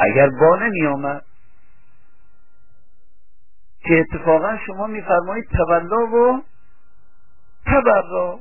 اگر با نمی آمد که اتفاقا شما میفرمایید تولا و تبرا،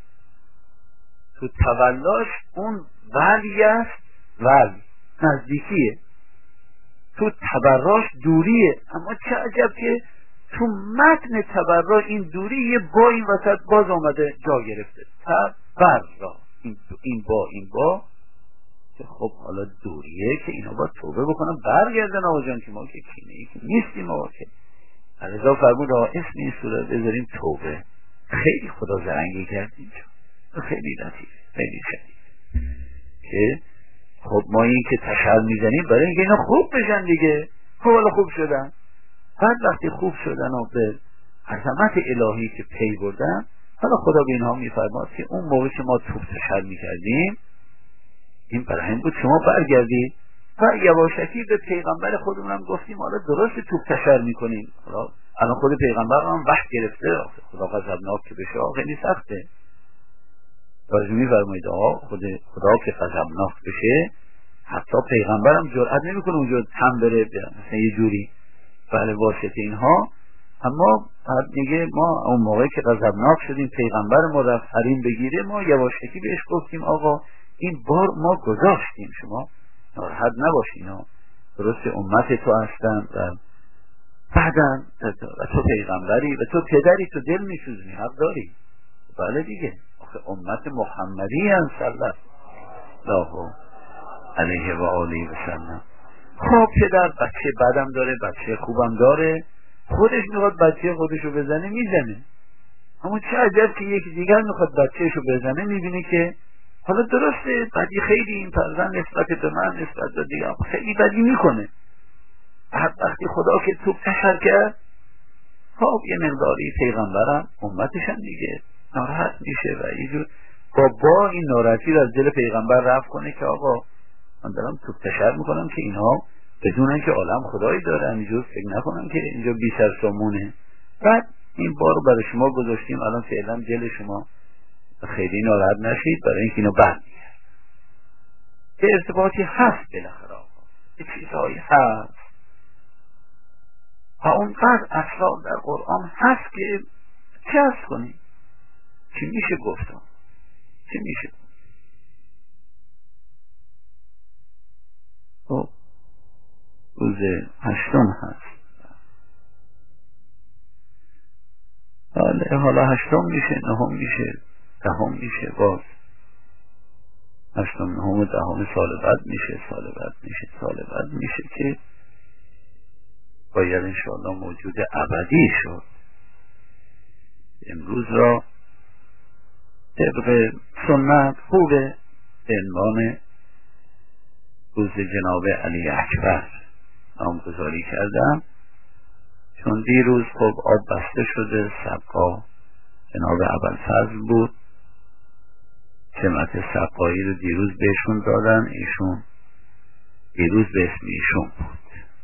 تو تولاش اون ولی است، ولی نزدیکیه، تو تبراش دوریه. اما چه عجب که تو متن تبرا این دوری یه با این وسط باز آمده جا گرفته، تبرا، این با که خب حالا دوریه که اینا باید توبه بکنم برگردن آقا جان که ما که کینه‌ای که نیستیم آقا که علیزا فرمود آقا اسم این سوره بذاریم توبه. خیلی خدا زرنگی کرد اینجا، خیلی لطیف، خیلی شدید که خب ما این که تشر میزنیم برای اینکه اینا خوب بشن دیگه. خب حالا خوب شدن، بعد وقتی خوب شدن و به عظمت الهی که پی بردن، حالا خدا به اینها میفرماد که اون موقع که ما توپ تشر میکردیم این برای این بود شما برگردید و یواشکی به پیغمبر خودمون هم گفتیم حالا درست توپ تشر میکنیم. حالا الان خود پیغمبر هم وقت گرفته، خدا غضبناک که بشه خیلی سخته. توجه میفرمایید آقا خدا که غضبناک بشه حتی پیغمبرم جرئت نمیکنه اونجا هم بره مثلا یه جوری بله واسطه اینها. اما بعد میگه ما اون موقع که غضبناک شدیم پیغمبر ما رفت حریم بگیره، ما یواشکی بهش گفتیم آقا این بار ما گذاشتیم، شما ناراحت نباشین ها، درست امت تو هستن و بعدن و تو پیغمبری و تو پدری، تو دل میسوزنی، حق داری. بله دیگه آخه امت محمدی هم صلی الله علیه و آله و سلم. خب پدر بچه بدم داره، بچه خوبم داره، خودش میخواد بچه خودشو بزنه میزنه. اما چه عجب که یکی دیگر میخواد بچهشو بزنه، میبینی که حالا درسته بدی خیلی این فرزند نسبت به من نسبت به دیگه خیلی بدی میکنه. وقتی خدا که توپ تشر کرد خب یه مقداری پیغمبرم امتشن دیگه ناراحت میشه و یه جور با این ناراحتی رو از دل پیغمبر رفت کنه که آقا من دارم توپ تشر میکنم که اینها بدونن که عالم خدایی داره، همینجور فکر نکنم که اینجا بی سر سامونه. بعد این بارو برای شما گذاشتیم، الان فعلا دل شما خیلی ناراحت نشید برای اینکه اینو برمیگرد. یه ارتباطی هست بالاخره آقا، یه چیزهایی هست و اونقدر اسرار در قرآن هست که چه هست کنیم، چی میشه گفتم، چی میشه. خب روز 8 هست، حالا 8 میشه، 9 میشه، 10 میشه، باز 8 9 10 سال بعد میشه، سال بعد میشه که باید انشاءالله موجود ابدی شد. امروز را طبق سنت خوبه به عنوان روز جناب علی اکبر نامگذاری کردم، چون دیروز خب آب بسته شده، سقا جناب ابوالفضل بود، سمت سقایی رو دیروز بهشون دادن، ایشون دیروز به اسم ایشون بود.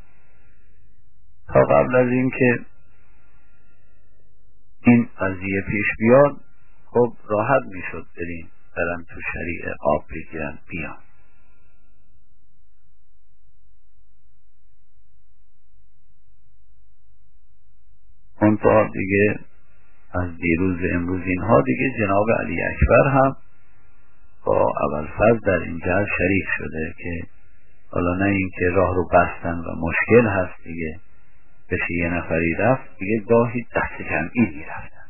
تا قبل از این که این قضیه پیش بیاد خب راحت میشد برن تو شریع آب بگیرن بیان. منتها دیگه از دیروز امروز اینها دیگه جناب علی اکبر هم با ابوالفضل در این جهت شریک شده که حالا نه این که راه رو بستن و مشکل هست دیگه بشه یه نفری رفت دیگه، گاهی دست جمعی میرفتن.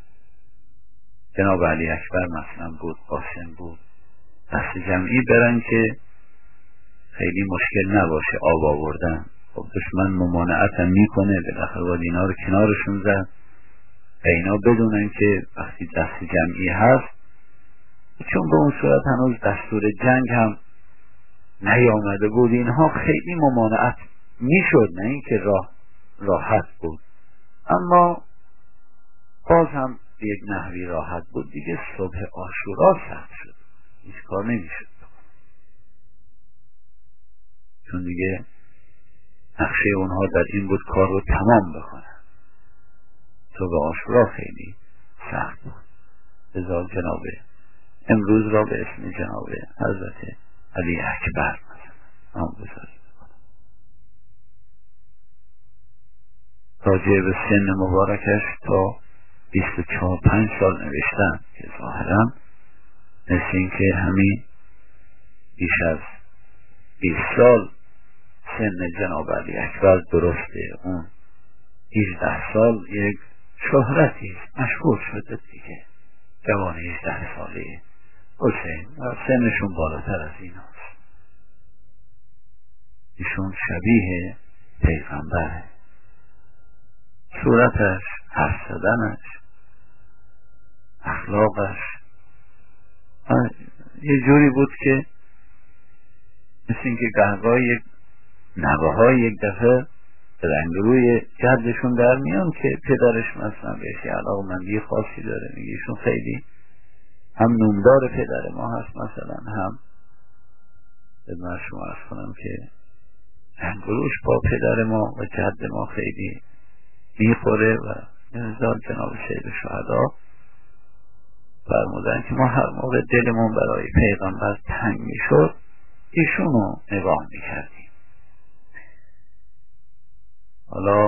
جناب علی اکبر مثلا بود، قاسم بود، دست جمعی برن که خیلی مشکل نباشه آب آوردن. خب دشمن ممانعتم میکنه، بالاخره باید اینا رو کنارشون زد و اینا بدونن که وقتی دست جمعی هست، چون به اون صورت هنوز دستور جنگ هم نیامده بود، اینها خیلی ممانعت میشد، نه اینکه راحت بود، اما باز هم یک نحوی راحت بود دیگه. صبح عاشورا سخت شد، هیچ کار نمیشد چون دیگه نقشه اونها در این بود کار رو تمام بکنن. صبح عاشورا خیلی سخت بود، لذا جناب امروز را به اسم جناب حضرت علی اکبر نام گذاری بکنم. راجع به سن مبارکش تا 24-25 سال نوشتن که ظاهرا مثل این که همین بیش از 20 سال سن جناب علی اکبر درسته. اون 18 سال یک شهرتی مشهور شده دیگه، جوان 18 ساله حسین و سنشون بالاتر از این هست. ایشون شبیه پیغمبره، صورتش، حرف زدنش، اخلاقش یه جوری بود که مثل این که گهگاه یک نوه های یک دفعه رنگ روی جدشون در میان که پدرش مثلا بهش علاقمندی خاصی داره، میگه ایشون خیلی هم نومدار پدر ما هست مثلا، هم خدمت شما عرض کنم که رنگ روش با پدر ما و جد ما خیلی میخوره. و نزدار جناب سید شهدا فرمودن که ما هر موقع دلمون برای پیغمبر تنگ میشد ایشونو نگاه میکردیم. حالا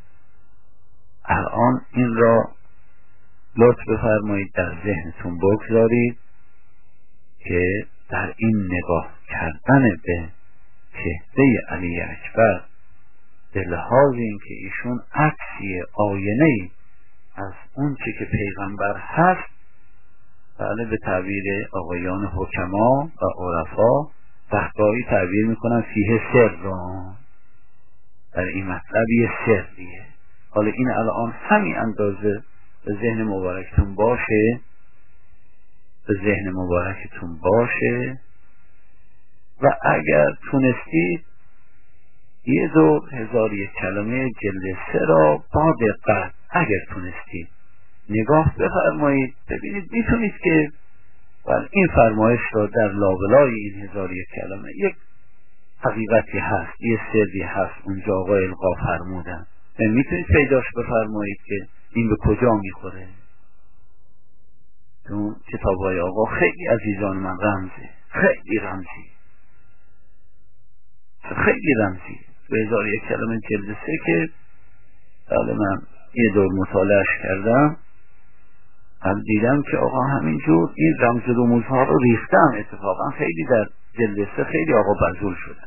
الان این را لطف بفرمایید در ذهنتون بگذارید که در این نگاه کردن به چهره علی اکبر به لحاظ این که ایشون عکسی آینه‌ای از اون چه که پیغمبر هست، بله به تعبیر آقایان حکما و عرفا گاهی تعبیر میکنن فیه سر را، در این مطلب یه سریه. حالا این الان همین اندازه به ذهن مبارکتون باشه، به ذهن مبارکتون باشه و اگر تونستید یه دور 1001 کلمه جلد 3 را با دقت اگر تونستید نگاه بفرمایید، ببینید میتونید که این فرمایش را در لابلای این 1001 کلمه یک حقیقتی هست، یه سری هست اونجا آقای القا فرمودن، میتونید پیداش بفرمایید که این به کجا میخوره. اون کتابای آقا خیلی عزیزان من رمزه، خیلی رمزی، خیلی رمزی. به 1001 کلمه جلد 3 که بله من یه دور مطالعهش کردم، من دیدم که آقا همینجور این رمز رموزها رو ریختم. اتفاقا خیلی در جلد 3 خیلی آقا بزول شدن،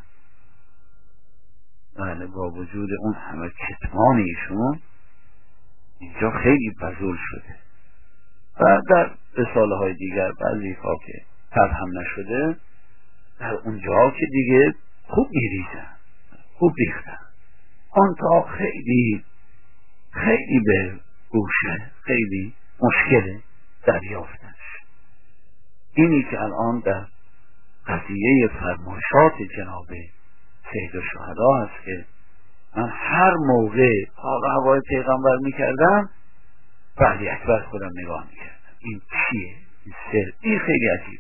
بله با وجود اون همه کتمان ایشون اینجا خیلی بزول شده. و در رساله های دیگر بعضی ها که ترهم نشده در اونجا که دیگه خوب میریزن، خوب ریختن، آن تا خیلی خیلی به گوشه، خیلی مشکل دریافتش. اینی که الان در قضیه فرمایشات جناب سید الشهدا هست که من هر موقع حال و هوای پیغمبر میکردم به علی اکبر خودم نگاه میکردم، این چیه؟ این سر، این خیلی عجیب.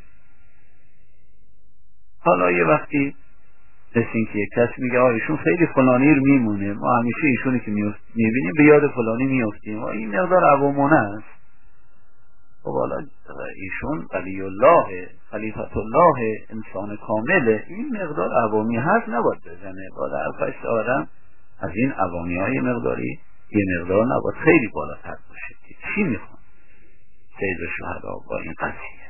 حالا یه وقتی مثل این که یک کس میگه ایشون خیلی فلانیر میمونه، ما همیشه ایشونی که میبینیم به یاد فلانی میافتیم، این مقدار عوامونه است. خب حالا ایشون ولی الله خلیفت الله انسان کامله، این مقدار عوامی هست نباید بزنه، باید حرفش آدم از این عوامی های مقداری یه مقدار نباید خیلی بالاتر باشه. چی میخوان سید الشهدا با این قضیه؟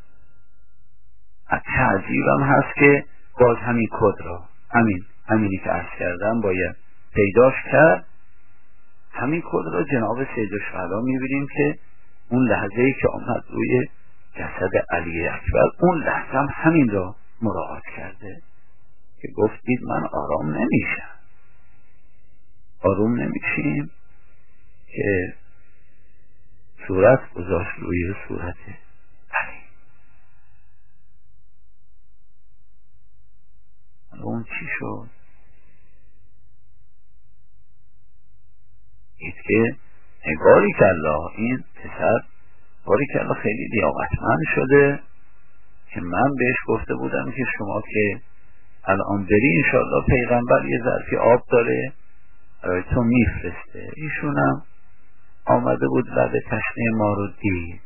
چه عجیبم هست که باز همین کد را همینی که عرض کردم باید پیداش کرد. همین کد را جناب سید الشهدا میبینیم که اون لحظه‌ای که آمد روی جسد علی اکبر، اون لحظه هم همین را مراعات کرده که گفتید من آرام نمیشم، آروم نمیشیم که صورت گذاشت روی صورت علی. اون چی شد؟ دید که نگاری که الله این پسر باری که الله خیلی لیاقتمند شده که من بهش گفته بودم که شما که الان بری انشاءالله پیغمبر یه ظرفی آب داره برای تو میفرسته. ایشونم آمده بود بعد تشنه ما رو دید.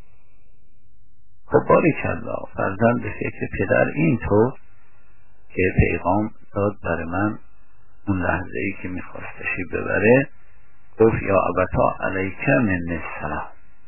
خب باری که الله فرزند به فکر پدر اینطور که پیغام داد برای من اون لحظه ای که میخواست تشریف ببره گفت یا ابتا علیک من السلام،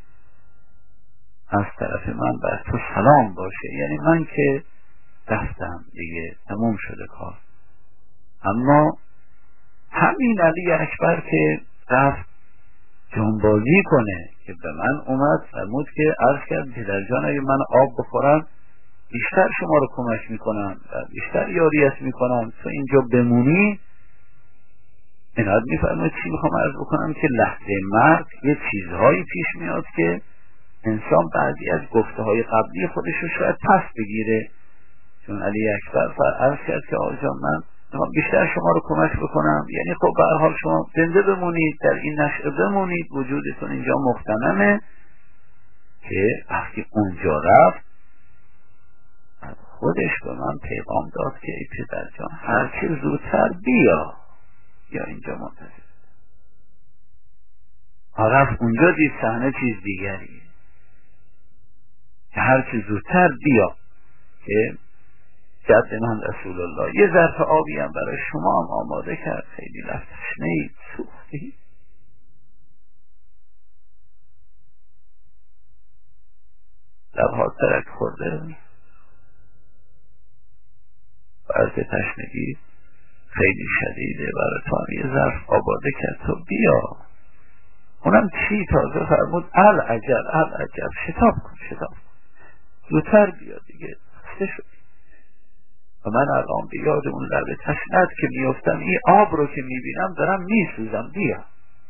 از طرف من بر تو سلام باشه، یعنی من که رفتم دیگه، تموم شده کار. اما همین علی اکبر که رفت جنبازی کنه که به من اومد فرمود که عرض کرد پدر جان اگه من آب بخورم بیشتر شما رو کمک میکنم و بیشتر یاریت میکنم، تو اینجا بمونی. ایناد میفرماید چی میخوام عرض بکنم که لحظه مرگ یه چیزهایی پیش میاد که انسان بعضی از گفته های قبلی خودش رو شاید پس بگیره. چون علی اکبر عرض کرد که آقا جان من بیشتر شما رو کمک بکنم، یعنی خب به هر حال شما زنده بمونید، در این نشأه بمونید، وجودتون اینجا مغتنمه. که وقتی اونجا رفت خودش به من پیغام داد که ای پدر جان هرچی زودتر بیا اینجا منتظر. رفت اونجا دید صحنه چیز دیگریه، که هرچی زودتر بیا که جد من رسول الله یه ظرف آبی هم برای شما هم آماده کرد، خیلی تشنه‌اید، سوختید. لبها ترک خورده، عرض تشنگی خیلی شدیده، برای تو هم یه ظرف آماده کرد، تو بیا. اونم چی؟ تازه فرمود العجب شتاب کن زودتر بیا دیگه، خسته شدی. و من الان به یاد اون لب تشنت که میافتم، این آب رو که میبینم دارم میسوزم، بیا.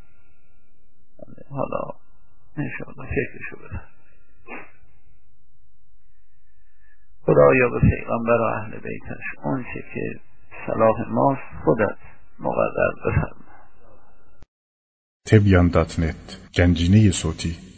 حالا انشاءالله فکرشو بزن. خدایا به پیغمبر و اهل بیتش اون چه که صلاح ماست خودت مقرر بفرما. تبیان.net گنجینه صوتی